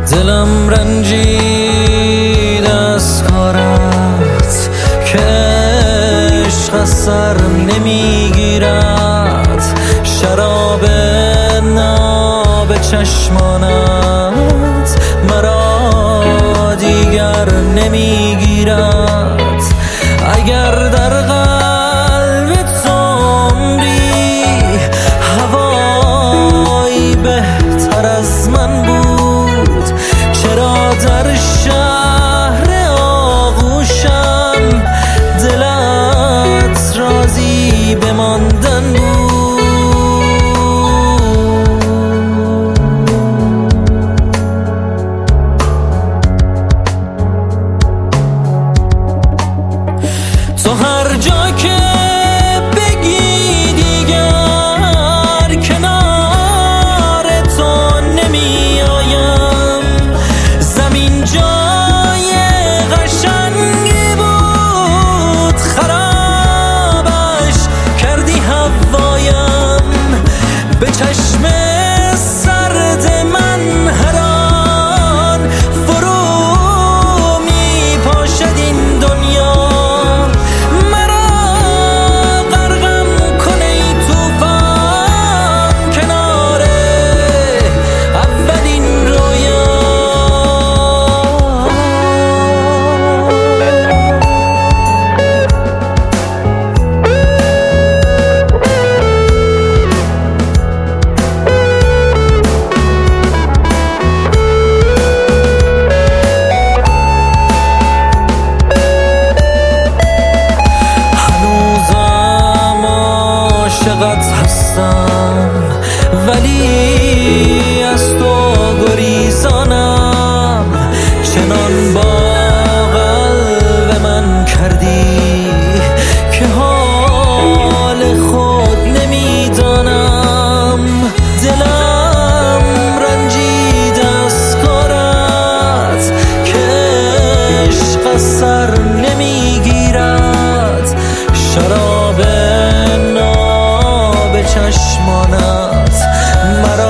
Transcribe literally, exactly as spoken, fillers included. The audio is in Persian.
دلم رنجید از کارت که عشق از سر نمیگیرد، شراب ناب چشمانت مرا دیگر نمیگیرد. اگر در قلب تو عمری هوایی بهتر از من بود، چرا در شهر آغوشم دلت راضی بماندن بود؟ تو هر جا که بگی دیگر کنار تو نمی آیم، زمین جای قشنگی بود خرابش کردی هوایم. به چشم سرد من هر آن فرو می پاشد این دنیا، هستم ولی از تو گریزانم، چنان با قلب من کردی که حال خود نمیدانم. دلم رنجید از کارت که عشق از سر نمیگیرد، شراب چشمانت مرا